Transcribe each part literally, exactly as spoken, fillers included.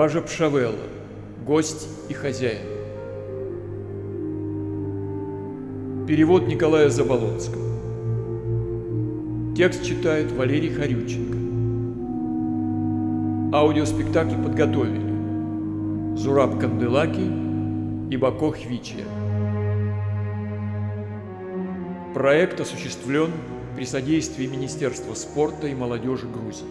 Важа Пшавелла. Гость и хозяин. Перевод Николая Заболоцкого. Текст читает Валерий Хорюченко. Аудиоспектакль подготовили Зураб Канделаки и Бако Хвичия. Проект осуществлен при содействии Министерства спорта и молодежи Грузии.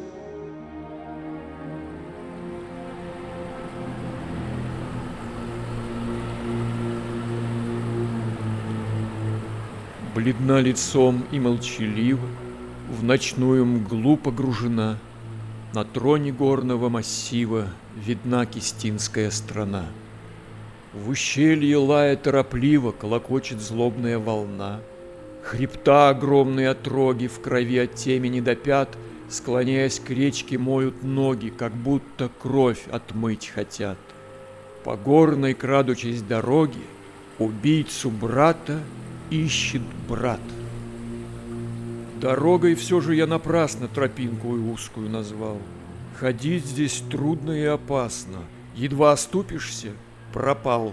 Бледна лицом и молчалива, в ночную мглу погружена, на троне горного массива видна Кистинская страна. В ущелье лая торопливо колокочет злобная волна, хребта огромные отроги в крови от темени до пят, склоняясь к речке, моют ноги, как будто кровь отмыть хотят. По горной, крадучись дороге, убийцу брата ищет брат. Дорогой все же я напрасно тропинку и узкую назвал. Ходить здесь трудно и опасно. Едва оступишься — пропал.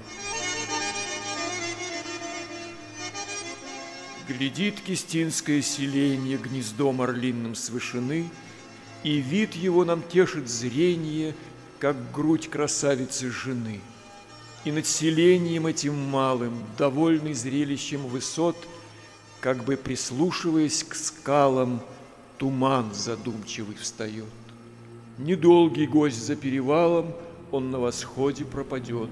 Глядит Кистинское селенье гнездом орлиным с вышины, и вид его нам тешит зрение, как грудь красавицы жены. И над селением этим малым, довольный зрелищем высот, как бы прислушиваясь к скалам, туман задумчивый встает. Недолгий гость за перевалом, он на восходе пропадет.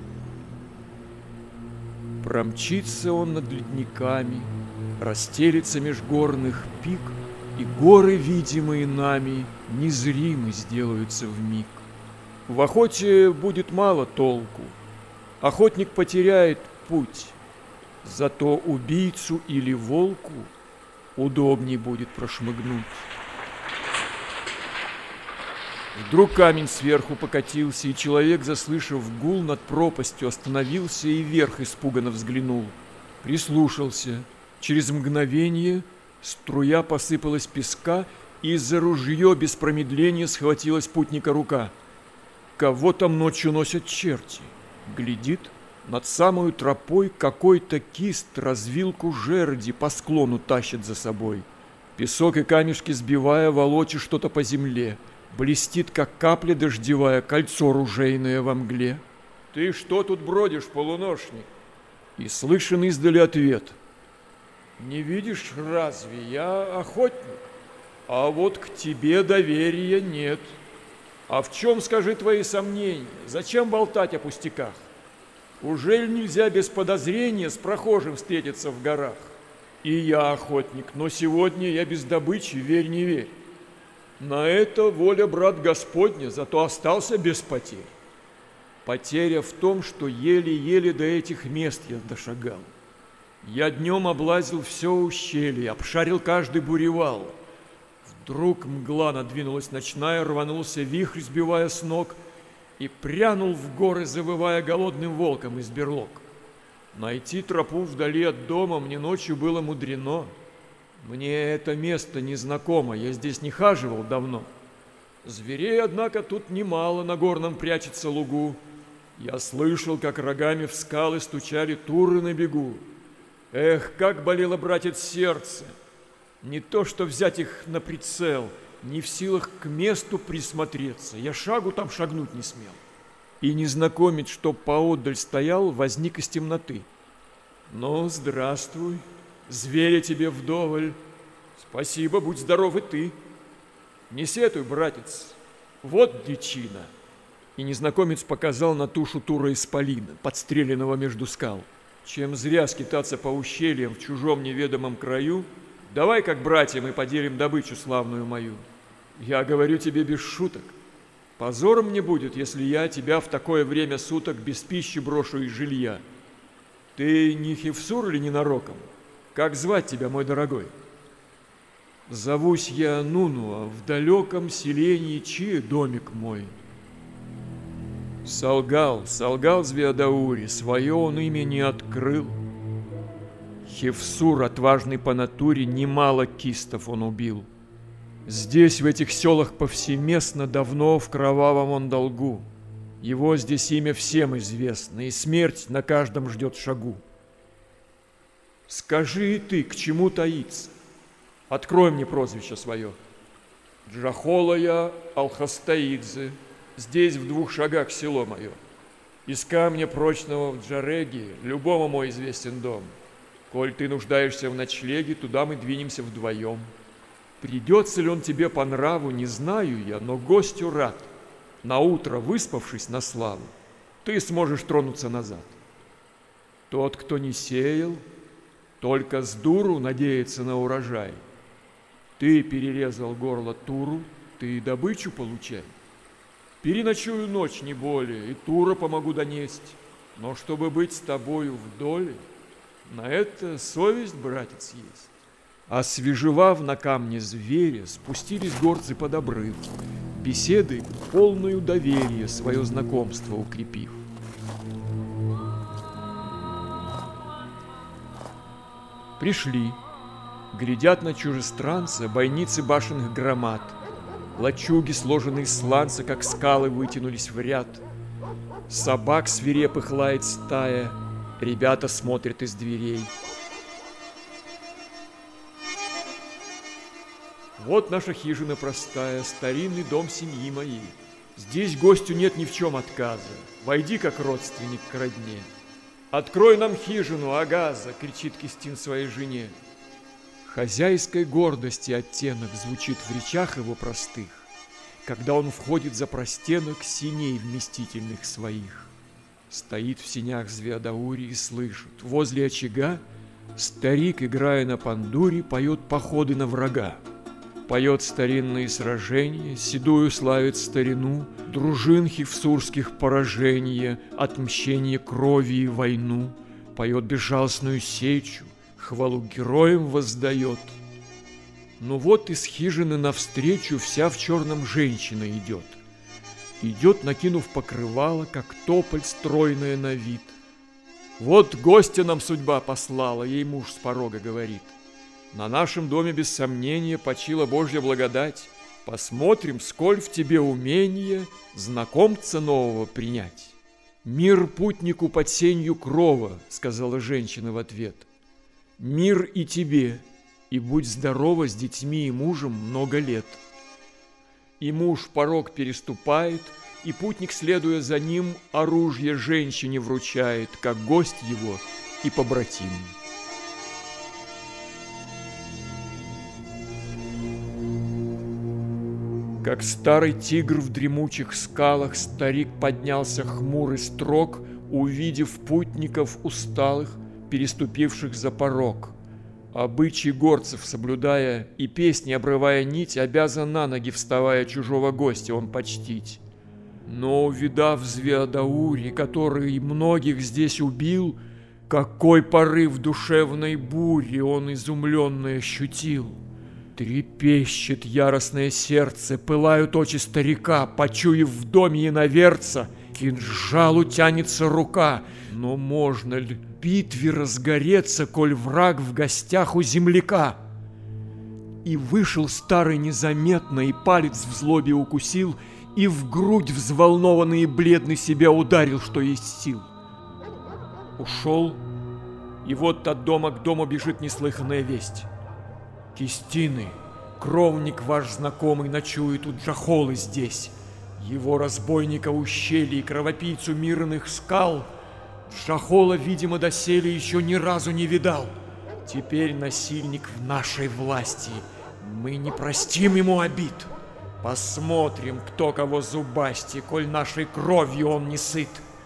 Промчится он над ледниками, расстелится меж горных пик, и горы, видимые нами, незримы сделаются вмиг. В охоте будет мало толку, охотник потеряет путь, зато убийцу или волку удобней будет прошмыгнуть. Вдруг камень сверху покатился, и человек, заслышав гул, над пропастью остановился и вверх испуганно взглянул. Прислушался. Через мгновение струя посыпалась песка, и за ружье без промедления схватилась путника рука. Кого там ночью носят черти? Глядит, над самою тропой какой-то кист развилку жерди по склону тащит за собой. Песок и камешки сбивая, волочит что-то по земле. Блестит, как капля дождевая, кольцо ружейное во мгле. «Ты что тут бродишь, полуношник?» И слышен издали ответ. «Не видишь, разве я охотник? А вот к тебе доверия нет. А в чем, скажи, твои сомнения? Зачем болтать о пустяках? Ужель нельзя без подозрения с прохожим встретиться в горах? И я охотник, но сегодня я без добычи, верь не верь. На это воля, брат, Господня, зато остался без потерь. Потеря в том, что еле-еле до этих мест я дошагал. Я днем облазил все ущелье, обшарил каждый буревал. Вдруг мгла надвинулась ночная, рванулся вихрь, сбивая с ног, и прянул в горы, завывая голодным волком из берлог. Найти тропу вдали от дома мне ночью было мудрено. Мне это место незнакомо, я здесь не хаживал давно. Зверей, однако, тут немало на горном прячется лугу. Я слышал, как рогами в скалы стучали туры на бегу. Эх, как болело, братец, сердце! Не то, что взять их на прицел, не в силах к месту присмотреться. Я шагу там шагнуть не смел. И незнакомец, что поодаль стоял, возник из темноты. Ну, здравствуй, зверя тебе вдоволь. Спасибо, будь здоров и ты. Не сетуй, братец, вот дичина. И незнакомец показал на тушу тура исполина, подстреленного между скал. Чем зря скитаться по ущельям в чужом неведомом краю, давай, как братья, мы поделим добычу славную мою. Я говорю тебе без шуток. Позором мне будет, если я тебя в такое время суток без пищи брошу из жилья. Ты не Хевсур ли ненароком? Как звать тебя, мой дорогой? Зовусь я Нунуа, в далеком селении Чи домик мой. Солгал, солгал Звеодаури, свое он имя не открыл. Хевсур, отважный по натуре, немало кистов он убил. Здесь, в этих селах повсеместно, давно в кровавом он долгу. Его здесь имя всем известно, и смерть на каждом ждет шагу. Скажи и ты, к чему таиться? Открой мне прозвище свое. Джахола я Алхастаидзе, здесь в двух шагах село мое. Из камня прочного в Джареге любому мой известен дом. Коль ты нуждаешься в ночлеге, туда мы двинемся вдвоем. Придется ли он тебе по нраву, не знаю я, но гостю рад. Наутро, выспавшись на славу, ты сможешь тронуться назад. Тот, кто не сеял, только с дуру надеется на урожай. Ты перерезал горло туру, ты и добычу получай. Переночую ночь не более, и тура помогу донести. Но чтобы быть с тобою в доле, на это совесть, братец, есть. Освежевав на камне зверя, спустились горцы под обрыв, беседы полную доверия свое знакомство укрепив. Пришли, глядят на чужестранца бойницы башенных громад, лачуги, сложенные из сланца, как скалы, вытянулись в ряд. Собак свирепых лает стая, ребята смотрят из дверей. Вот наша хижина простая, старинный дом семьи моей. Здесь гостю нет ни в чем отказа, войди как родственник к родне. Открой нам хижину, Агаза, кричит Кистин своей жене. Хозяйской гордости оттенок звучит в речах его простых, когда он входит за простенок синей вместительных своих. Стоит в сенях Звеодаури и слышит, возле очага старик, играя на пандуре, поет походы на врага. Поет старинные сражения, седую славит старину, дружин хивсурских поражения, отмщение крови и войну. Поет безжалостную сечу, хвалу героям воздает. Но вот из хижины навстречу вся в черном женщина идет. Идет, накинув покрывало, как тополь стройная на вид. Вот гостя нам судьба послала, ей муж с порога говорит. На нашем доме без сомнения почила Божья благодать. Посмотрим, сколь в тебе умения знакомца нового принять. Мир путнику под сенью крова, сказала женщина в ответ. Мир и тебе, и будь здорова с детьми и мужем много лет. И муж порог переступает, и путник, следуя за ним, оружие женщине вручает, как гость его и побратим. Как старый тигр в дремучих скалах, старик поднялся хмурый строг, увидев путников усталых, переступивших за порог. Обычай горцев соблюдая и песни обрывая нить, обязан на ноги вставая чужого гостя он почтить. Но, увидав Звеодаури, который многих здесь убил, какой порыв душевной бури он изумленно ощутил. Трепещет яростное сердце, пылают очи старика, почуяв в доме иноверца, к кинжалу тянется рука. Но можно ли в битве разгореться, коль враг в гостях у земляка? И вышел старый незаметно, и палец в злобе укусил, и в грудь взволнованный и бледный себя ударил, что есть сил. Ушел, и вот от дома к дому бежит неслыханная весть. Кистины, кровник ваш знакомый, ночует у Джахолы здесь. Его разбойника ущелья и кровопийцу мирных скал Джахола, видимо, доселе еще ни разу не видал. Теперь насильник в нашей власти, мы не простим ему обид. Посмотрим, кто кого зубасти, коль нашей кровью он не сыт.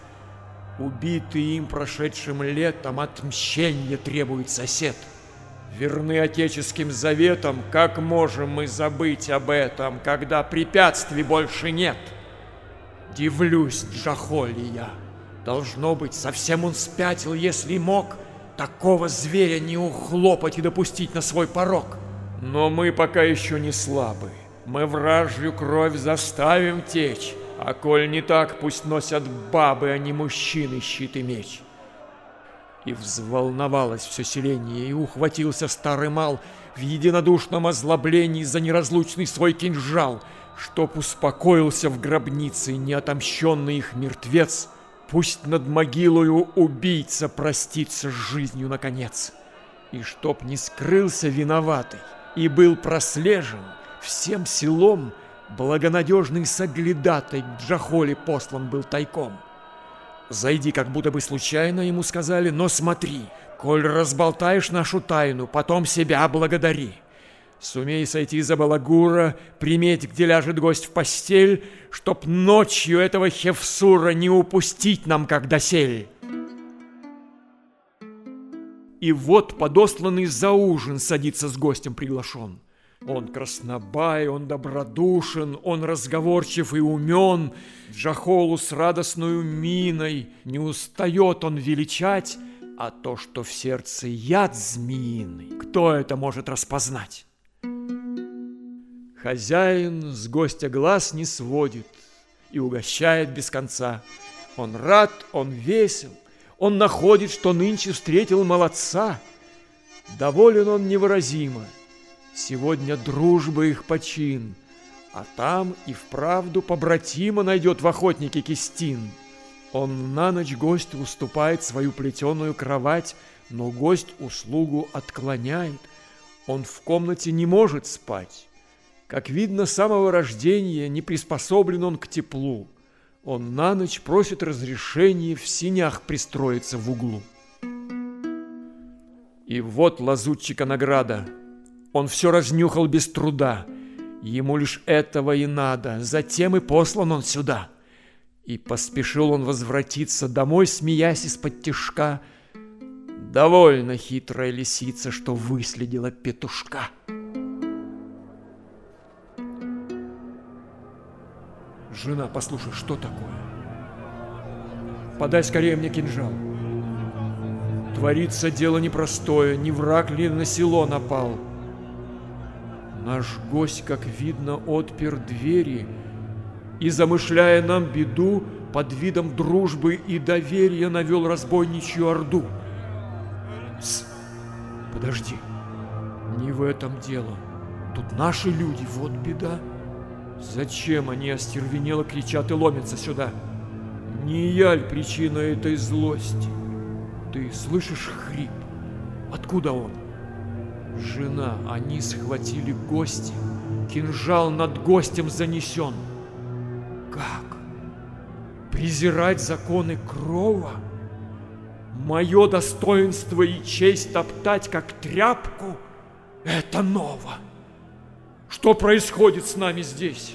Убитый им прошедшим летом отмщения требует сосед. Верны отеческим заветам, как можем мы забыть об этом, когда препятствий больше нет? Дивлюсь, Джахоле я. Должно быть, совсем он спятил, если мог такого зверя не ухлопать и допустить на свой порог. Но мы пока еще не слабы. Мы вражью кровь заставим течь, а коль не так, пусть носят бабы, а не мужчины щит и меч. И взволновалось все селение, и ухватился старый мал в единодушном озлоблении за неразлучный свой кинжал. Чтоб успокоился в гробнице неотомщенный их мертвец, пусть над могилою убийца простится с жизнью наконец. И чтоб не скрылся виноватый и был прослежен всем селом, благонадежный соглядатай к Джахоле послан был тайком. Зайди, как будто бы случайно, ему сказали, но смотри, коль разболтаешь нашу тайну, потом себя благодари. Сумей сойти за балагура, приметь, где ляжет гость в постель, чтоб ночью этого Хевсура не упустить нам, как досель. И вот подосланный за ужин садится с гостем приглашен. Он краснобай, он добродушен, он разговорчив и умен, Джахолу с радостную миной не устает он величать, а то, что в сердце яд змеиный, кто это может распознать? Хозяин с гостя глаз не сводит и угощает без конца. Он рад, он весел, он находит, что нынче встретил молодца. Доволен он невыразимо, сегодня дружба их почин, а там и вправду побратима найдет в охотнике Кистин. Он на ночь гостю уступает свою плетеную кровать, но гость услугу отклоняет. Он в комнате не может спать. Как видно, с самого рождения не приспособлен он к теплу. Он на ночь просит разрешения в сенях пристроиться в углу. И вот лазутчика награда. Он все разнюхал без труда. Ему лишь этого и надо, затем и послан он сюда. И поспешил он возвратиться домой, смеясь из-под тишка. Довольно хитрая лисица, что выследила петушка. Жена, послушай, что такое? Подай скорее мне кинжал. Творится дело непростое, не враг ли на село напал? Наш гость, как видно, отпер двери и, замышляя нам беду, под видом дружбы и доверия навел разбойничью орду. Тс, подожди, не в этом дело. Тут наши люди, вот беда. Зачем они остервенело кричат и ломятся сюда? Не я ль причина этой злости? Ты слышишь хрип? Откуда он? Жена, они схватили гостя. Кинжал над гостем занесен. Как? Презирать законы крова? Мое достоинство и честь топтать, как тряпку? Это ново. Что происходит с нами здесь?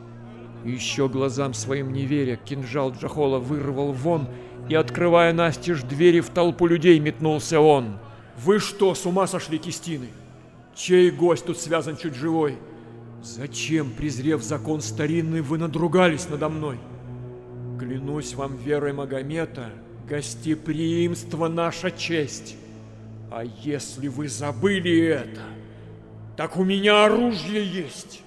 Еще глазам своим не веря, кинжал Джахола вырвал вон, и, открывая настежь двери, в толпу людей метнулся он. Вы что, с ума сошли, Кистины? Чей гость тут связан чуть живой? Зачем, презрев закон старинный, вы надругались надо мной? Клянусь вам верой Магомета, гостеприимство наша честь. А если вы забыли это, так у меня оружие есть.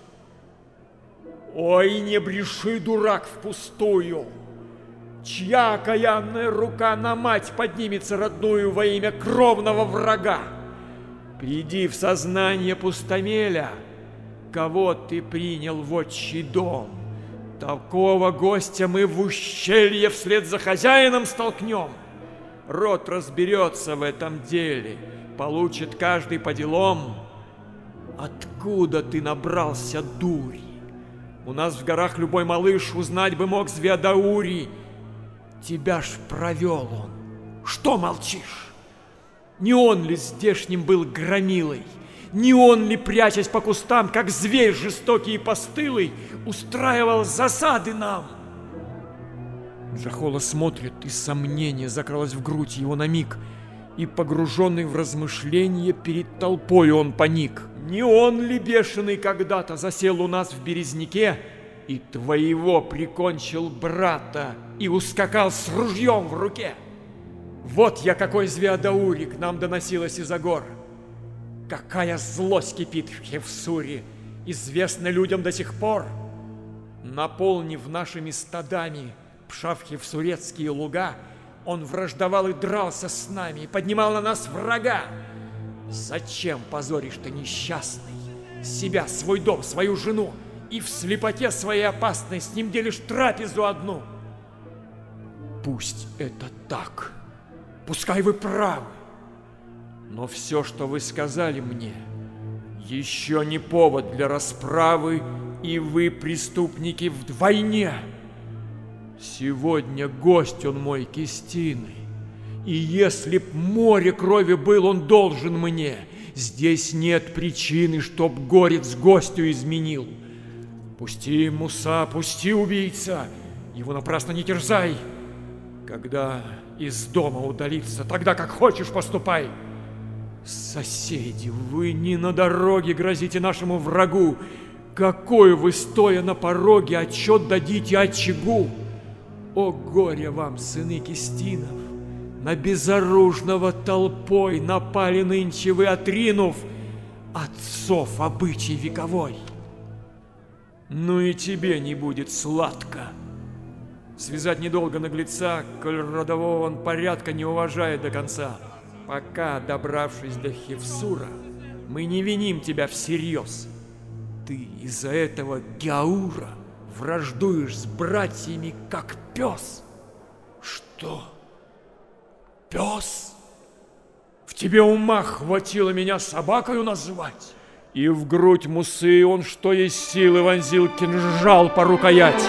Ой, не бреши, дурак, впустую. Чья окаянная рука на мать поднимется родную во имя кровного врага? Приди в сознание пустомеля, кого ты принял в отчий дом. Такого гостя мы в ущелье вслед за хозяином столкнем. Род разберется в этом деле, получит каждый по делам. Откуда ты набрался дури? У нас в горах любой малыш узнать бы мог Звеодаури. Тебя ж провел он. Что молчишь? Не он ли здешним был громилой? Не он ли, прячась по кустам, как зверь жестокий и постылый, устраивал засады нам? Джахола смотрит, и сомнение закралось в грудь его на миг, и, погруженный в размышления, перед толпой он паник. Не он ли бешеный когда-то засел у нас в Березняке и твоего прикончил брата и ускакал с ружьем в руке? Вот я какой Звеодаури к нам доносилась из-за гор. Какая злость кипит в Хевсуре, известна людям до сих пор. Наполнив нашими стадами пшавхевсурецкие луга, он враждовал и дрался с нами, и поднимал на нас врага. Зачем позоришь ты, несчастный, себя, свой дом, свою жену и в слепоте своей опасной с ним делишь трапезу одну. Пусть это так, пускай вы правы, но все, что вы сказали мне, еще не повод для расправы, и вы, преступники, вдвойне. Сегодня гость он мой Кистины, и если б море крови был, он должен мне. Здесь нет причины, чтоб горец гостю изменил. Пусти, Муса, пусти, убийца, его напрасно не терзай. Когда из дома удалиться, тогда как хочешь поступай. Соседи, вы не на дороге грозите нашему врагу. Какой вы, стоя на пороге, отчет дадите очагу? О горе вам, сыны Кистинов! На безоружного толпой напали нынче вы, отринув отцов обычай вековой. Ну и тебе не будет сладко. Связать недолго наглеца, коль родового он порядка не уважает до конца. Пока, добравшись до Хевсура, мы не виним тебя всерьез. Ты из-за этого Гяура враждуешь с братьями, как пес. Что? Пес? В тебе ума хватило меня собакою называть? И в грудь Мусы он, что есть силы, вонзил кинжал по рукоять.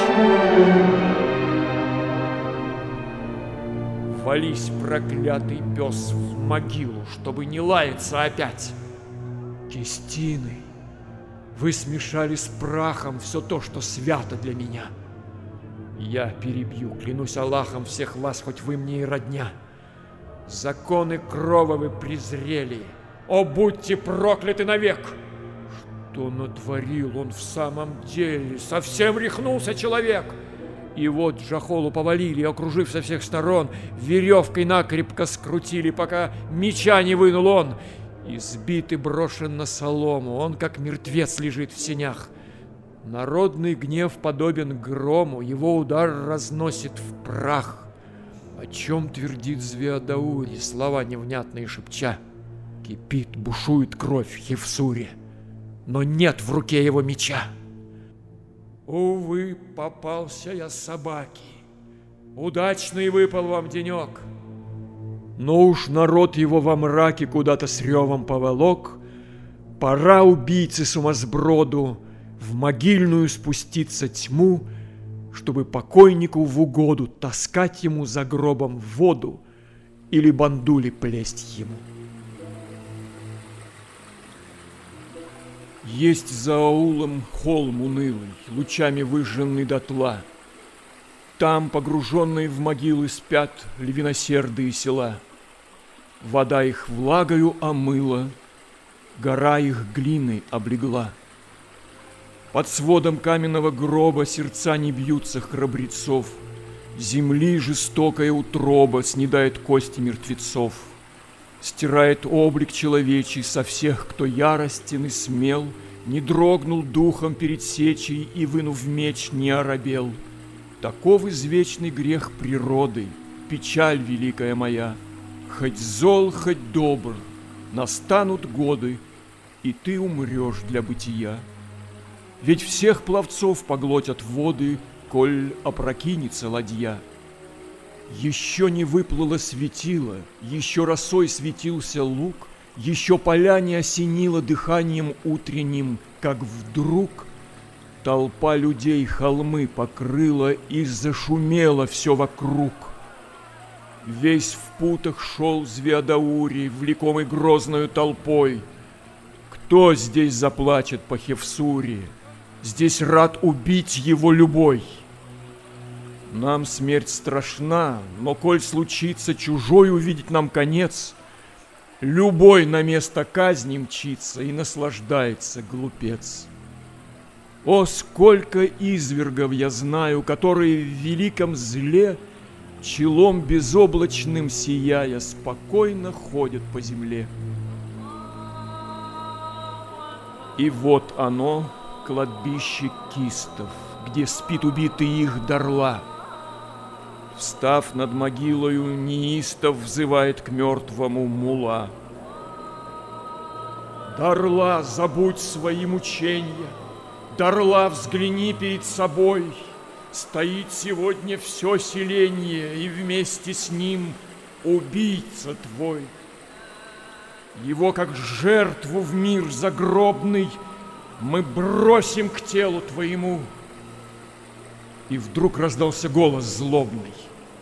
Вались, проклятый пес, в могилу, чтобы не лаяться опять. Кистины, вы смешали с прахом все то, что свято для меня. Я перебью, клянусь Аллахом, всех вас, хоть вы мне и родня. Законы крова вы презрели. О, будьте прокляты навек! Что натворил он в самом деле? Совсем рехнулся человек! И вот Джахолу повалили, окружив со всех сторон, веревкой накрепко скрутили, пока меча не вынул он. Избит и брошен на солому, он как мертвец лежит в сенях. Народный гнев подобен грому, его удар разносит в прах. О чем твердит Звеодаури, слова невнятные шепча? Кипит, бушует кровь в Хевсуре, но нет в руке его меча. Увы, попался я собаке, удачный выпал вам денек. Но уж народ его во мраке куда-то с ревом поволок. Пора убийце-сумасброду в могильную спуститься тьму, чтобы покойнику в угоду таскать ему за гробом воду или бандули плесть ему. Есть за аулом холм унылый, лучами выжженный дотла. Там, погруженные в могилы, спят львиносердые села. Вода их влагою омыла, гора их глиной облегла. Под сводом каменного гроба сердца не бьются храбрецов. Земли жестокая утроба снедает кости мертвецов. Стирает облик человечий со всех, кто яростен и смел, не дрогнул духом перед сечей и, вынув меч, не оробел. Таков извечный грех природы, печаль великая моя. Хоть зол, хоть добр, настанут годы, и ты умрешь для бытия. Ведь всех пловцов поглотят воды, коль опрокинется ладья. Еще не выплыло светило, еще росой светился луг, еще поля не осенило дыханием утренним, как вдруг толпа людей холмы покрыла и зашумело все вокруг. Весь в путах шел Звеодаури, влекомый грозною толпой. Кто здесь заплачет по Хевсуре? Здесь рад убить его любой. Нам смерть страшна, но коль случится чужой увидеть нам конец, любой на место казни мчится и наслаждается глупец. О, сколько извергов я знаю, которые в великом зле, челом безоблачным сияя, спокойно ходят по земле. И вот оно, кладбище кистов, где спит убитый их Дарла. Встав над могилою, неистов взывает к мертвому мула. Дарла, забудь свои мучения, Дарла, взгляни перед собой. Стоит сегодня все селение, и вместе с ним убийца твой. Его, как жертву в мир загробный, мы бросим к телу твоему. И вдруг раздался голос злобный.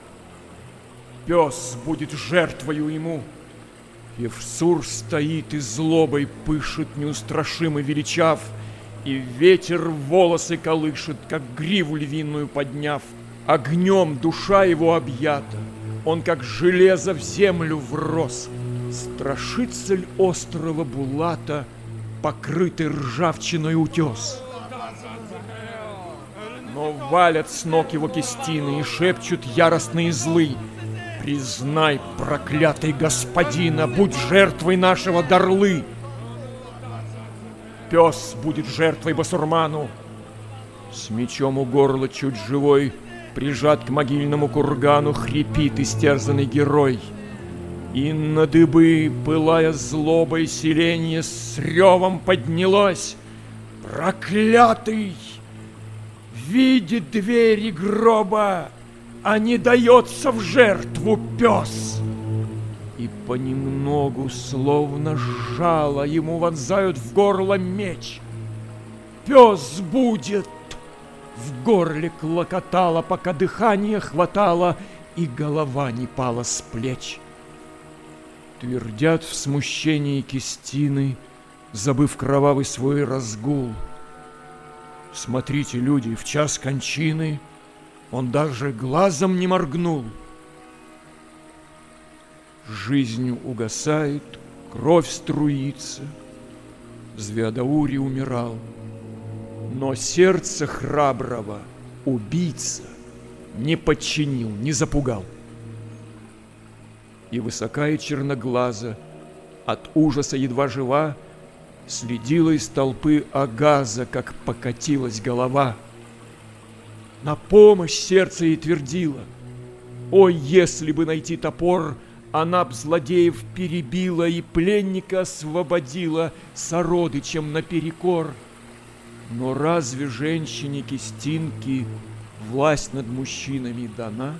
Пес будет жертвою ему. Евсур стоит и злобой пышет, неустрашимо величав, и ветер волосы колышет, как гриву львиную подняв. Огнем душа его объята, он как железо в землю врос. Страшится ль острого Булата, покрытый ржавчиной утес? Но валят с ног его кистины и шепчут яростные злы: признай, проклятый господина, будь жертвой нашего Дарлы. Пес будет жертвой басурману. С мечом у горла чуть живой, прижат к могильному кургану, хрипит истерзанный герой. И на дыбы, пылая злобой, селенье с ревом поднялось. Проклятый! Видит двери гроба, а не дается в жертву пес. И понемногу, словно жало, ему вонзают в горло меч. Пес будет! В горле клокотало, пока дыхание хватало, и голова не пала с плеч. Твердят в смущении кистины, забыв кровавый свой разгул. Смотрите, люди, в час кончины он даже глазом не моргнул. Жизнь угасает, кровь струится. Звеодаури умирал, но сердце храброго убийца не подчинил, не запугал. И высокая черноглаза, от ужаса едва жива, следила из толпы Агаза, как покатилась голова. На помощь сердце ей твердило: ой, если бы найти топор, она б злодеев перебила и пленника освободила сородичам наперекор. Но разве женщине кистинки власть над мужчинами дана?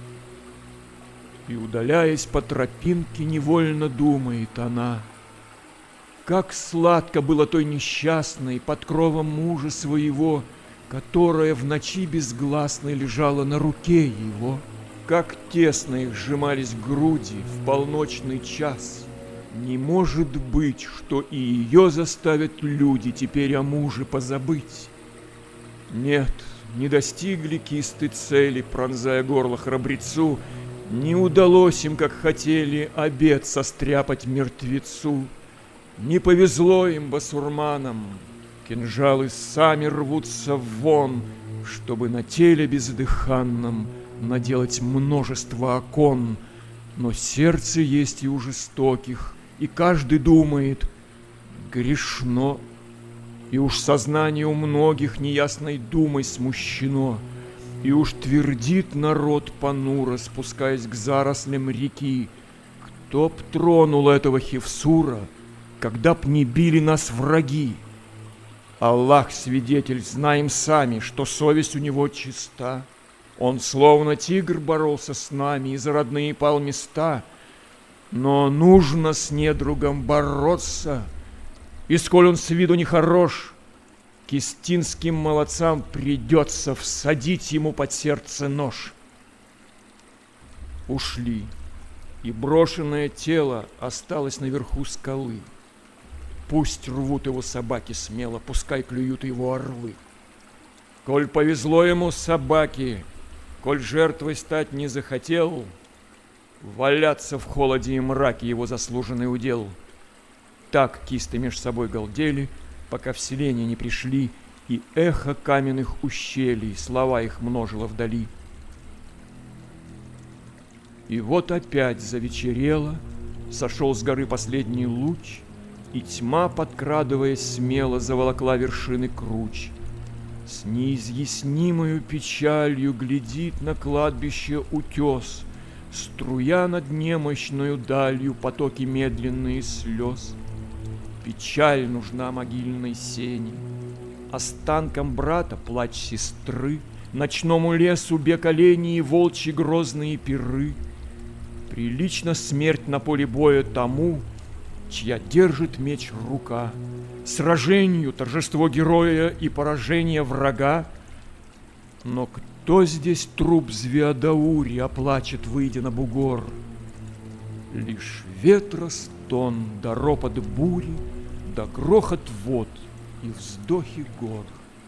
И, удаляясь по тропинке, невольно думает она: как сладко было той несчастной под кровом мужа своего, которая в ночи безгласной лежала на руке его. Как тесно их сжимались груди в полночный час. Не может быть, что и ее заставят люди теперь о муже позабыть. Нет, не достигли кисты цели, пронзая горло храбрецу. Не удалось им, как хотели, обет состряпать мертвецу. Не повезло им, басурманам, кинжалы сами рвутся вон, чтобы на теле бездыханном наделать множество окон. Но сердце есть и у жестоких, и каждый думает: грешно. И уж сознание у многих неясной думой смущено. И уж твердит народ понуро, спускаясь к зарослям реки: кто б тронул этого Хевсура, когда б не били нас враги? Аллах свидетель, знаем сами, что совесть у него чиста. Он словно тигр боролся с нами и за родные пал места. Но нужно с недругом бороться, и сколь он с виду нехорош, кистинским молодцам придется всадить ему под сердце нож. Ушли, и брошенное тело осталось наверху скалы. Пусть рвут его собаки смело, пускай клюют его орлы. Коль повезло ему собаки, коль жертвой стать не захотел, валяться в холоде и мраке его заслуженный удел. Так кисты меж собой галдели, пока в селение не пришли, и эхо каменных ущелий слова их множило вдали. И вот опять завечерело, сошел с горы последний луч, и тьма, подкрадываясь смело, заволокла вершины круч. С неизъяснимою печалью глядит на кладбище утес, струя над немощною далью потоки медленные слез. Печаль нужна могильной сени, останкам брата плач сестры, ночному лесу бег оленей и волчьи грозные пиры. Прилично смерть на поле боя тому, чья держит меч рука, сражению торжество героя и поражение врага. Но кто здесь труп Звеодаури оплачет, выйдя на бугор? Лишь ветра стон, да ропот бури, да грохот вод и вздохи гор.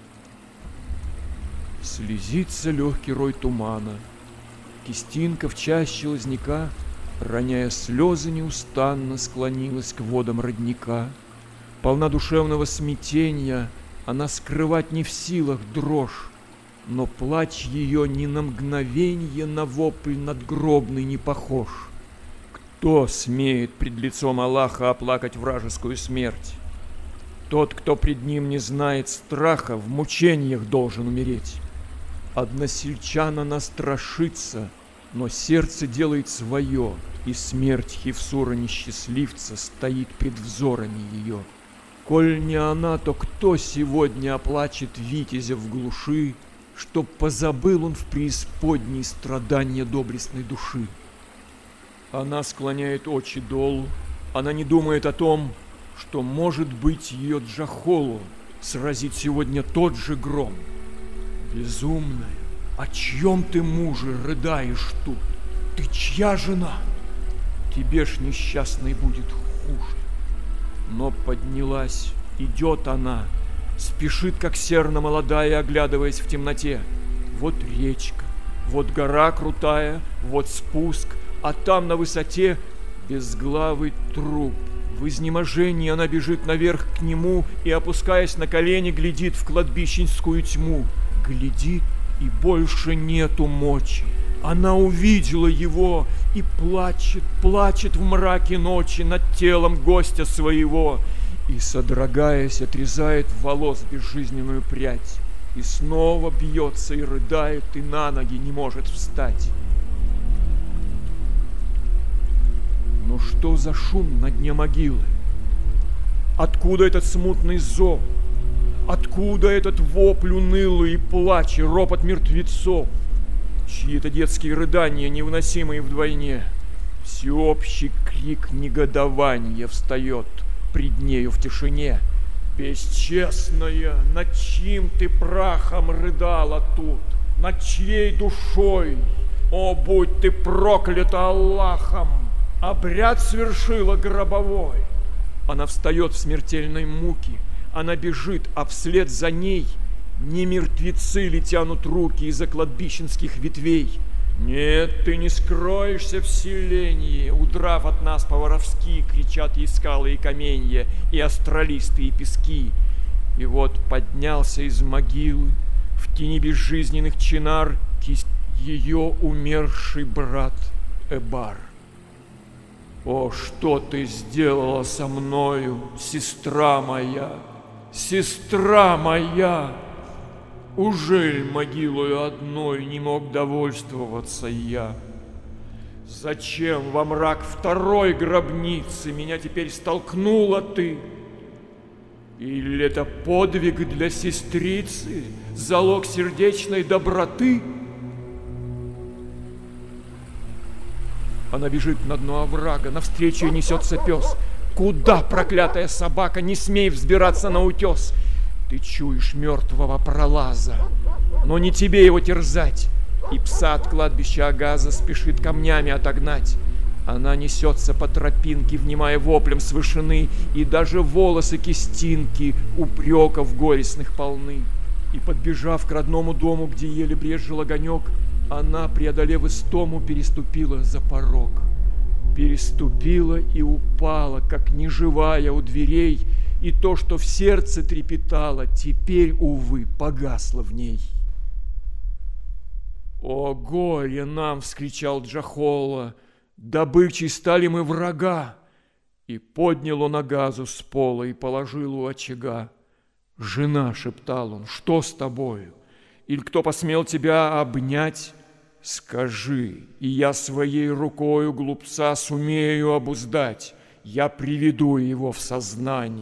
Слезится легкий рой тумана, кистинка в чаще лозняка, роняя слезы неустанно, склонилась к водам родника. Полна душевного смятения, она скрывать не в силах дрожь, но плач ее ни на мгновенье на вопль надгробный не похож. Кто смеет пред лицом Аллаха оплакать вражескую смерть? Тот, кто пред ним не знает страха, в мучениях должен умереть. Односельчан она страшится, но сердце делает свое, и смерть Хевсура несчастливца стоит пред взорами ее. Коль не она, то кто сегодня оплачет витязя в глуши, чтоб позабыл он в преисподней страдания доблестной души? Она склоняет очи долу, она не думает о том, что, может быть, ее Джахолу сразит сегодня тот же гром. Безумная, о чьем ты муже рыдаешь тут? Ты чья жена? Тебе ж несчастной будет хуже. Но поднялась, идет она, спешит, как серна молодая, оглядываясь в темноте. Вот речка, вот гора крутая, вот спуск, а там на высоте безглавый труп. В изнеможении она бежит наверх к нему и, опускаясь на колени, глядит в кладбищенскую тьму. Глядит, и больше нету мочи. Она увидела его и плачет, плачет в мраке ночи над телом гостя своего. И, содрогаясь, отрезает волос безжизненную прядь. И снова бьется и рыдает, и на ноги не может встать. Но что за шум на дне могилы? Откуда этот смутный зов? Откуда этот вопль унылый и плач, и ропот мертвецов? Чьи-то детские рыдания, невыносимые вдвойне. Всеобщий крик негодования встает пред нею в тишине. Бесчестная, над чьим ты прахом рыдала тут? Над чьей душой? О, будь ты проклята Аллахом! Обряд свершила гробовой. Она встает в смертельной муке. Она бежит, а вслед за ней не мертвецы ли тянут руки из-за кладбищенских ветвей? Нет, ты не скроешься в селении, удрав от нас по-воровски, кричат ей скалы и каменья, и астролисты, и пески. И вот поднялся из могилы в тени безжизненных чинар ее умерший брат Эбар. О, что ты сделала со мною, сестра моя, сестра моя! Ужель могилою одной не мог довольствоваться я? Зачем во мрак второй гробницы меня теперь столкнула ты? Или это подвиг для сестрицы, залог сердечной доброты? Она бежит на дно оврага, навстречу ей несется пес. Куда, проклятая собака, не смей взбираться на утес? Ты чуешь мертвого пролаза, но не тебе его терзать. И пса от кладбища Агаза спешит камнями отогнать. Она несется по тропинке, внимая воплем с вышины, и даже волосы кистинки упреков горестных полны. И, подбежав к родному дому, где еле брезжил огонек, она, преодолев истому, переступила за порог. Переступила и упала, как неживая у дверей, и то, что в сердце трепетало, теперь, увы, погасло в ней. «О, горе нам!» — вскричал Джахола. «Добычей стали мы врага!» И поднял он Агазу с пола и положил у очага. «Жена!» — шептал он, — «что с тобою? Или кто посмел тебя обнять? Скажи, и я своей рукою глупца сумею обуздать. Я приведу его в сознание.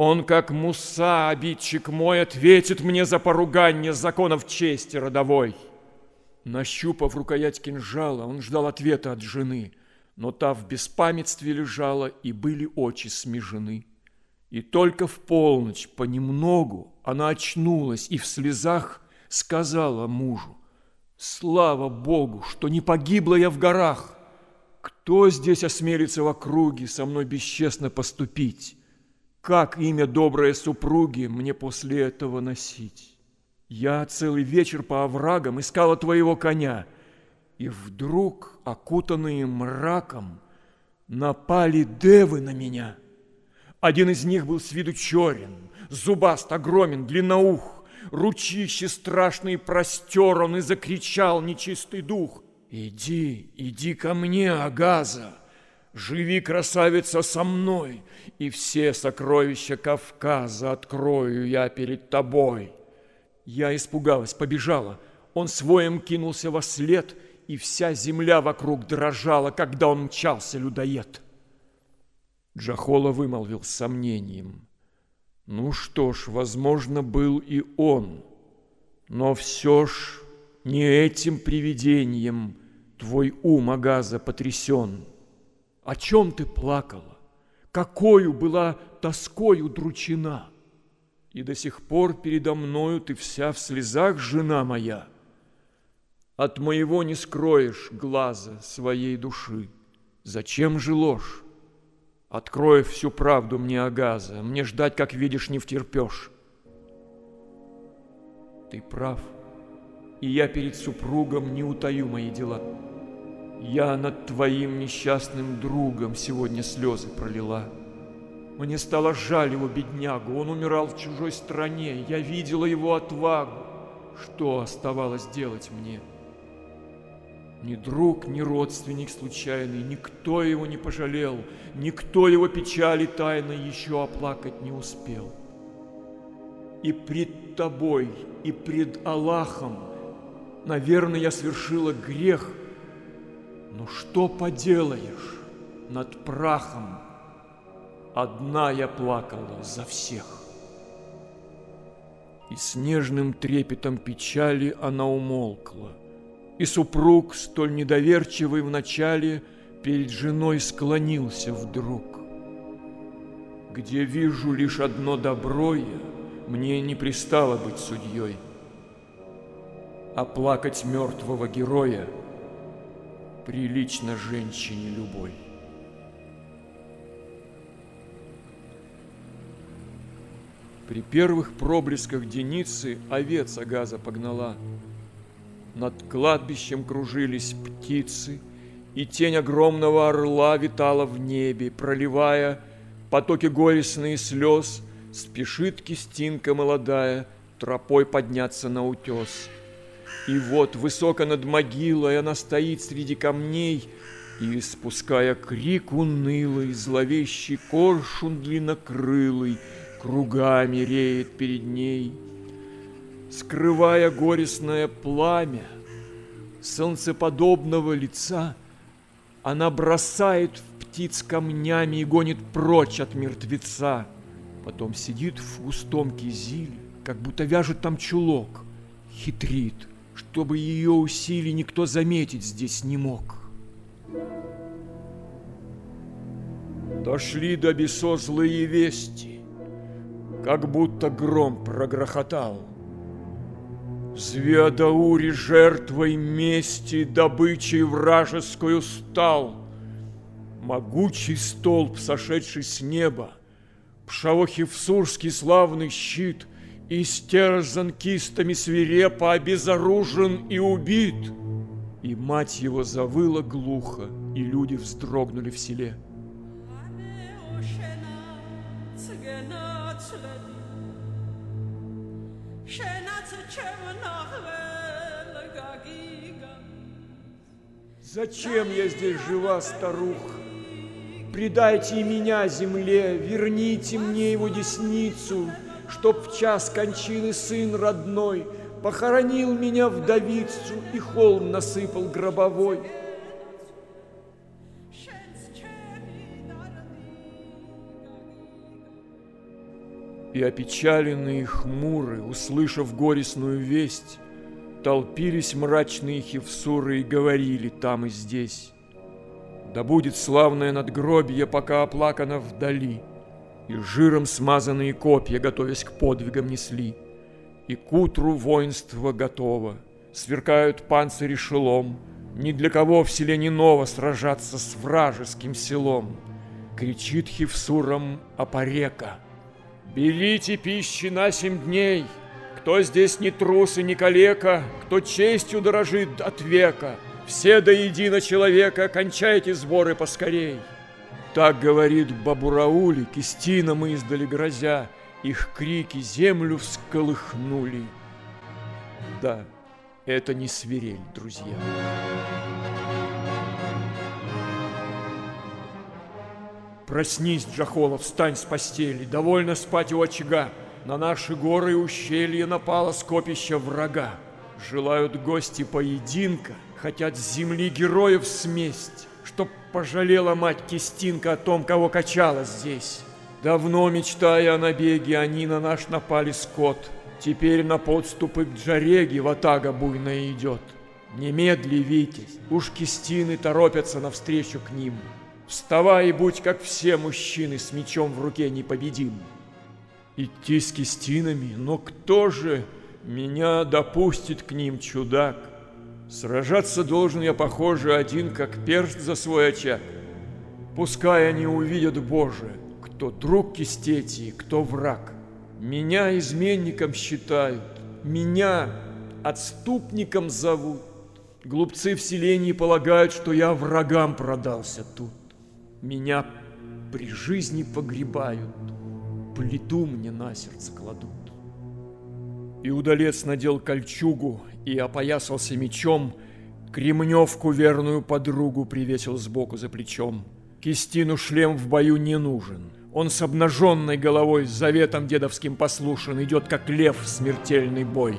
Он, как Муса, обидчик мой, ответит мне за поруганье законов чести родовой. Нащупав рукоять кинжала, он ждал ответа от жены, но та в беспамятстве лежала, и были очи смежены. И только в полночь понемногу она очнулась и в слезах сказала мужу: «Слава Богу, что не погибла я в горах! Кто здесь осмелится в округе со мной бесчестно поступить? Как имя доброй супруги мне после этого носить? Я целый вечер по оврагам искала твоего коня, и вдруг, окутанные мраком, напали девы на меня. Один из них был с виду черен, зубаст, огромен, длинноух, ручище страшные простер он и закричал нечистый дух: «Иди, иди ко мне, Агаза! Живи, красавица, со мной, и все сокровища Кавказа открою я перед тобой». Я испугалась, побежала. Он с воем кинулся во след, и вся земля вокруг дрожала, когда он мчался, людоед. Джахола вымолвил с сомнением: «Ну что ж, возможно, был и он, но все ж не этим привидением твой ум, Агаза, потрясен. О чем ты плакала? Какою была тоской удручена? И до сих пор передо мною ты вся в слезах, жена моя. От моего не скроешь глаза своей души. Зачем же ложь? Открой всю правду мне, Агаза, мне ждать, как видишь, не втерпешь». Ты прав, и я перед супругом не утаю мои дела. Я над твоим несчастным другом сегодня слезы пролила. Мне стало жаль его, беднягу, он умирал в чужой стране, я видела его отвагу. Что оставалось делать мне? Ни друг, ни родственник случайный, никто его не пожалел, никто его печали тайно еще оплакать не успел. И пред тобой, и пред Аллахом, наверное, я совершила грех, но что поделаешь, над прахом одна я плакала за всех. И с нежным трепетом печали она умолкла, и супруг, столь недоверчивый вначале, перед женой склонился вдруг. Где вижу лишь одно добро я, мне не пристало быть судьей, а плакать мертвого героя прилично женщине любой. При первых проблесках деницы овец Агаза погнала. Над кладбищем кружились птицы, и тень огромного орла витала в небе, проливая потоки горестные слез. Спешит кистинка молодая тропой подняться на утес. И вот высоко над могилой она стоит среди камней, и, спуская крик унылый, зловещий коршун длиннокрылый кругами реет перед ней. Скрывая горестное пламя солнцеподобного лица, она бросает в птиц камнями и гонит прочь от мертвеца. Потом сидит в густом кизиле, как будто вяжет там чулок, хитрит, чтобы ее усилий никто заметить здесь не мог. Дошли до Бесо злые вести, как будто гром прогрохотал. В Звеодауре жертвой мести добычей вражескую стал. Могучий столб, сошедший с неба, Пшаохивсурский славный щит, истерзан кистами свирепо, обезоружен и убит. И мать его завыла глухо, и люди вздрогнули в селе. Зачем я здесь жива, старуха? Предайте и меня земле, верните мне его десницу, чтоб в час кончины сын родной похоронил меня вдовицу и холм насыпал гробовой. И опечаленные хмуры, услышав горестную весть, толпились мрачные хевсуры и говорили там и здесь: да будет славное надгробье пока оплакано вдали. И жиром смазанные копья, готовясь к подвигам, несли. И к утру воинство готово, сверкают панцири шелом. Ни для кого в селе не ново сражаться с вражеским селом. Кричит хевсурам Апарека: берите пищи на семь дней, кто здесь не трус и не калека, кто честью дорожит от века, все до едино человека, кончайте сборы поскорей. Так говорит Бабураули, кистинам издали грозя, их крики землю всколыхнули. Да, это не свирель, друзья. Проснись, Джахола, встань с постели, довольно спать у очага. На наши горы и ущелья напало скопище врага. Желают гости поединка, хотят с земли героев сместь, чтоб пожалела мать Кистинка о том, кого качала здесь. Давно, мечтая о набеге, они на наш напали скот. Теперь на подступы к Джареге ватага буйная идет. Немедли, Витязь, уж Кистины торопятся навстречу к ним. Вставай и будь, как все мужчины, с мечом в руке непобедим. Идти с Кистинами, но кто же меня допустит к ним, чудак? Сражаться должен я, похоже, один, как перст за свой очаг. Пускай они увидят, Боже, кто друг Кистетии, кто враг. Меня изменником считают, меня отступником зовут. Глупцы в селении полагают, что я врагам продался тут. Меня при жизни погребают, плиту мне на сердце кладут. И удалец надел кольчугу и опоясался мечом, кремневку верную подругу привесил сбоку за плечом. Кистину шлем в бою не нужен. Он с обнаженной головой, с заветом дедовским послушен, идет, как лев в смертельный бой.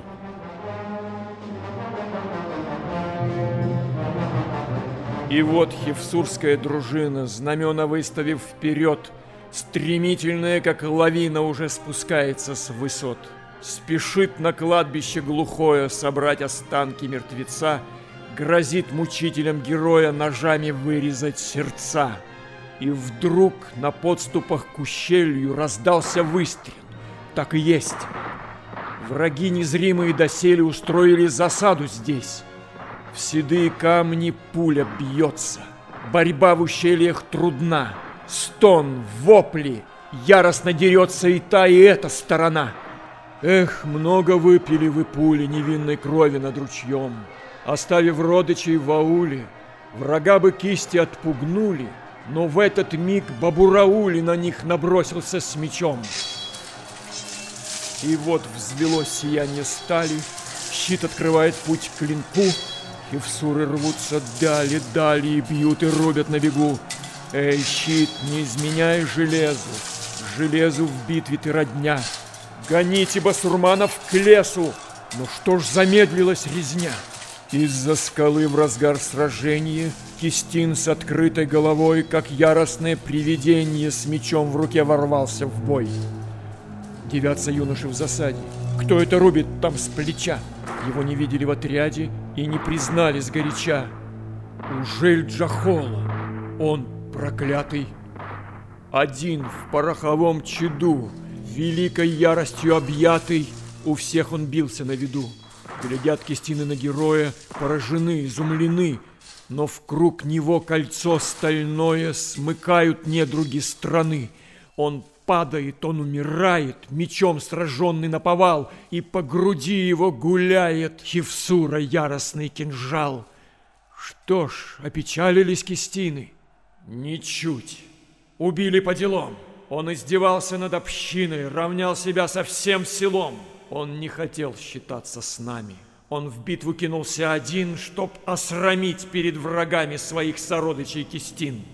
И вот хевсурская дружина, знамена выставив вперед, стремительная, как лавина, уже спускается с высот. Спешит на кладбище глухое собрать останки мертвеца, грозит мучителям героя ножами вырезать сердца. И вдруг на подступах к ущелью раздался выстрел. Так и есть. Враги незримые доселе устроили засаду здесь. В седые камни пуля бьется. Борьба в ущельях трудна. Стон, вопли, яростно дерется и та, и эта сторона. Эх, много выпили вы пули невинной крови над ручьем. Оставив родичей в ауле, врага бы кисти отпугнули, но в этот миг Бабураули на них набросился с мечом. И вот взвелось сияние стали, щит открывает путь к клинку, хевсуры рвутся дали, дали и бьют и рубят на бегу. Эй, щит, не изменяй железу, железу в битве ты родня. Гоните басурманов к лесу, но что ж замедлилась резня? Из-за скалы в разгар сражения Кистин с открытой головой, как яростное привидение, с мечом в руке ворвался в бой. Дивятся юноши в засаде. Кто это рубит там с плеча? Его не видели в отряде и не признали сгоряча. Ужель Джахола? Он проклятый? Один в пороховом чаду, великой яростью объятый, у всех он бился на виду. Глядят Кистины на героя, поражены, изумлены, но в круг него кольцо стальное смыкают недруги страны. Он падает, он умирает, мечом сраженный наповал, и по груди его гуляет хевсура яростный кинжал. Что ж, опечалились Кистины? Ничуть. Убили по делам. Он издевался над общиной, равнял себя со всем селом. Он не хотел считаться с нами. Он в битву кинулся один, чтоб осрамить перед врагами своих сородичей Кистин.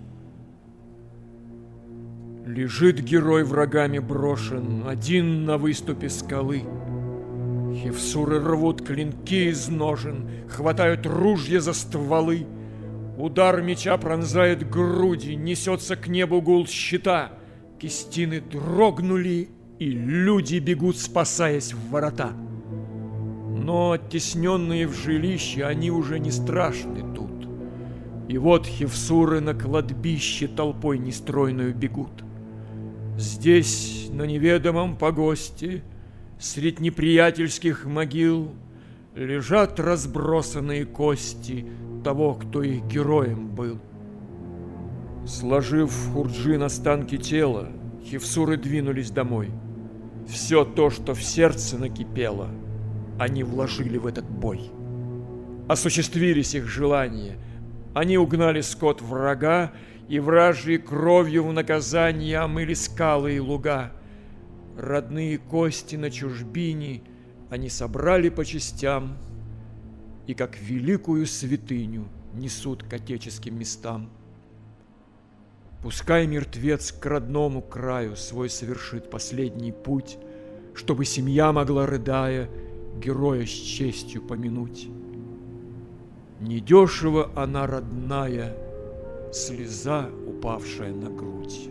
Лежит герой врагами брошен, один на выступе скалы. Хевсуры рвут клинки из ножен, хватают ружья за стволы. Удар меча пронзает груди, несется к небу гул щита. Кистины дрогнули и люди бегут, спасаясь в ворота. Но оттесненные в жилище, они уже не страшны тут. И вот хевсуры на кладбище толпой нестройную бегут. Здесь, на неведомом погосте, средь неприятельских могил, лежат разбросанные кости того, кто их героем был. Сложив в хурджин останки тела, хевсуры двинулись домой. Все то, что в сердце накипело, они вложили в этот бой. Осуществились их желания. Они угнали скот врага, и вражьей кровью в наказание омыли скалы и луга. Родные кости на чужбине они собрали по частям и, как великую святыню, несут к отеческим местам. Пускай мертвец к родному краю свой совершит последний путь, чтобы семья могла, рыдая, героя с честью помянуть. Недешево она, родная, слеза, упавшая на грудь.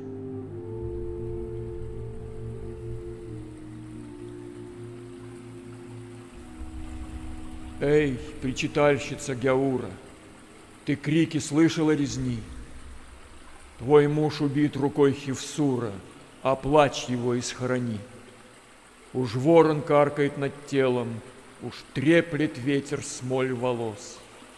Эй, причитальщица Гяура, ты крики слышала резни? Твой муж убит рукой Хевсура, оплачь его и схорони. Уж ворон каркает над телом, уж треплет ветер смоль волос.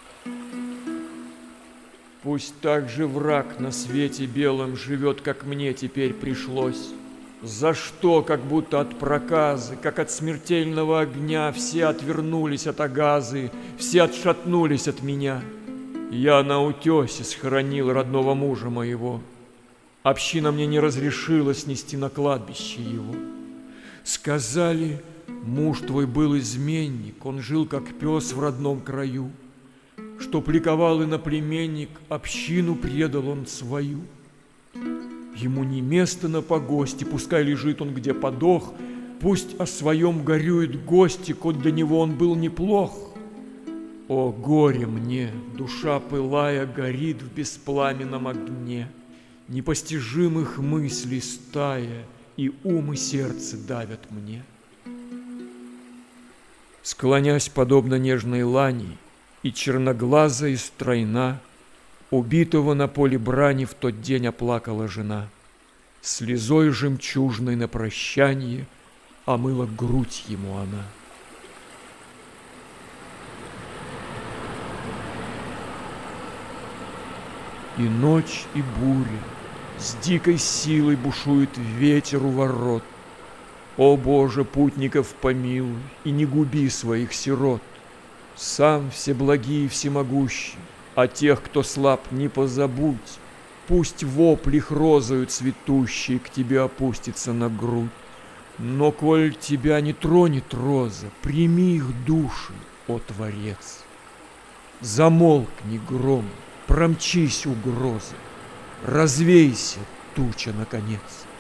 Пусть так же враг на свете белом живет, как мне теперь пришлось. За что, как будто от проказы, как от смертельного огня, все отвернулись от агазы, все отшатнулись от меня. Я на утесе схоронил родного мужа моего. Община мне не разрешила снести на кладбище его. Сказали, муж твой был изменник, он жил как пес в родном краю. Что приковал иноплеменник, общину предал он свою. Ему не место на погосте, пускай лежит он где подох, пусть о своем горюет гости, хоть для него он был неплох. О, горе мне, душа пылая горит в беспламенном огне, непостижимых мыслей стая, и ум и сердце давят мне. Склонясь подобно нежной лани, и черноглаза и стройна, убитого на поле брани в тот день оплакала жена. Слезой жемчужной на прощанье омыла грудь ему она. И ночь, и буря, с дикой силой бушует ветер у ворот. О, Боже, путников помилуй, и не губи своих сирот. Сам всеблагий и всемогущий, а тех, кто слаб, не позабудь. Пусть вопль их розою цветущей к тебе опустится на грудь. Но коль тебя не тронет роза, прими их души, о Творец. Замолкни гром, промчись угрозы, развейся туча наконец.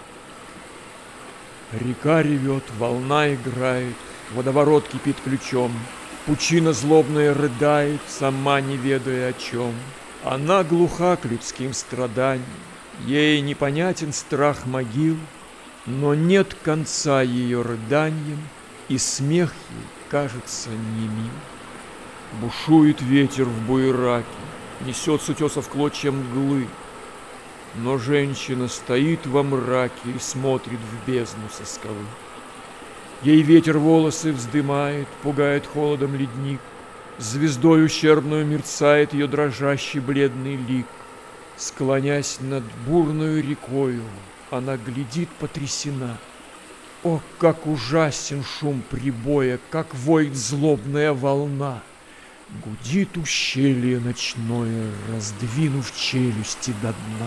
Река ревет, волна играет, водоворот кипит ключом. Пучина злобная рыдает, сама не ведая о чем. Она глуха к людским страданиям, ей непонятен страх могил, но нет конца ее рыданиям, и смех ей кажется немил. Бушует ветер в буераке, несет с утесов клочья мглы, но женщина стоит во мраке и смотрит в бездну со скалы. Ей ветер волосы вздымает, пугает холодом ледник, звездой ущербную мерцает ее дрожащий бледный лик. Склонясь над бурною рекою, она глядит потрясена. О, как ужасен шум прибоя, как воет злобная волна! Гудит ущелье ночное, раздвинув челюсти до дна.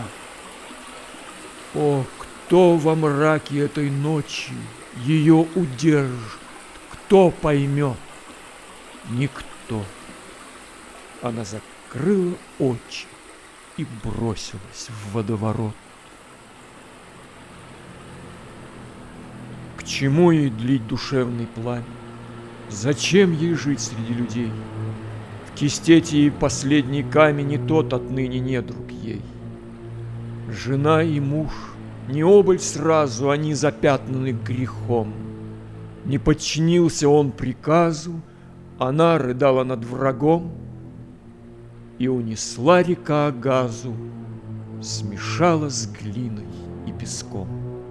О, кто во мраке этой ночи ее удержит, кто поймет? Никто. Она закрыла очи и бросилась в водоворот. К чему ей длить душевный пламя? Зачем ей жить среди людей? В кистете ей последний камень, и тот отныне недруг ей. Жена и муж Не оболь сразу они запятнаны грехом. Не подчинился он приказу, она рыдала над врагом, и унесла река Агазу, смешала с глиной и песком.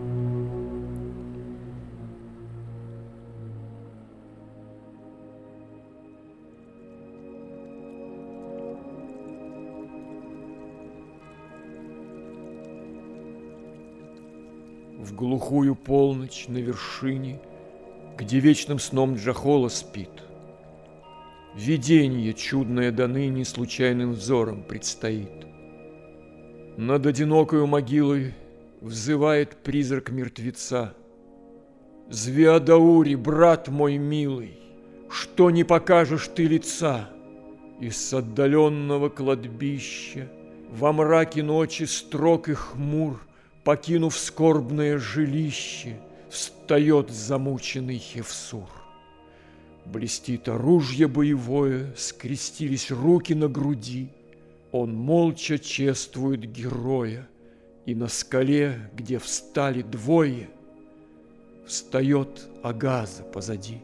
В глухую полночь на вершине, где вечным сном Джахола спит, видение чудное до ныне случайным взором предстоит. Над одинокою могилой взывает призрак мертвеца: «Звеодаури, брат мой милый, что не покажешь ты лица?» И с отдаленного кладбища во мраке ночи строг и хмур, покинув скорбное жилище, встает замученный Хевсур. Блестит оружие боевое, скрестились руки на груди. Он молча чествует героя, и на скале, где встали двое, встает Агаза позади.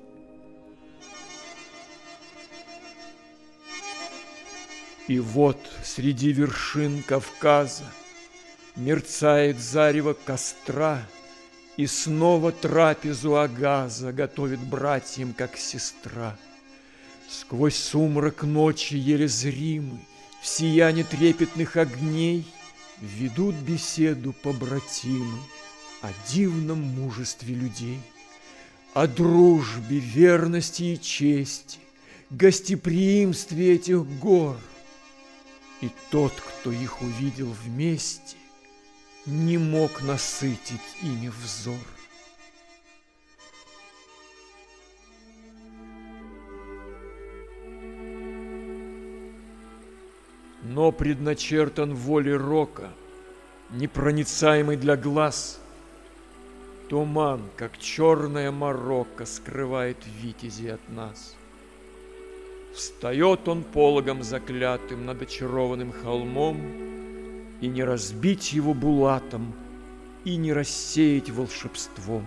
И вот среди вершин Кавказа мерцает зарево костра, и снова трапезу Агаза готовит братьям, как сестра. Сквозь сумрак ночи еле зримый, в сиянии трепетных огней, ведут беседу побратимы о дивном мужестве людей, о дружбе, верности и чести, гостеприимстве этих гор. И тот, кто их увидел вместе, не мог насытить ими взор. Но предначертан волей рока, непроницаемый для глаз, туман, как черная морока, скрывает витязи от нас. Встает он пологом заклятым над очарованным холмом, и не разбить его булатом, и не рассеять волшебством.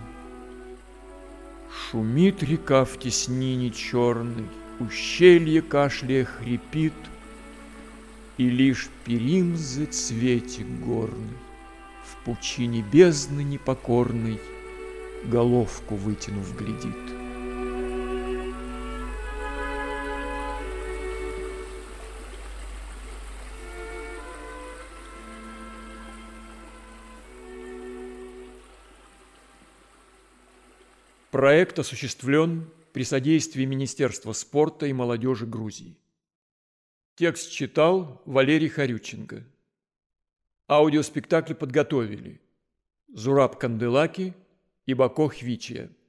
Шумит река в теснине черной, ущелье кашляя хрипит, и лишь Перимзы цветик горный в пучине бездны непокорной головку вытянув глядит. Проект осуществлен при содействии Министерства спорта и молодежи Грузии. Текст читал Валерий Хорюченко. Аудиоспектакль подготовили Зураб Канделаки и Бако Хвичия.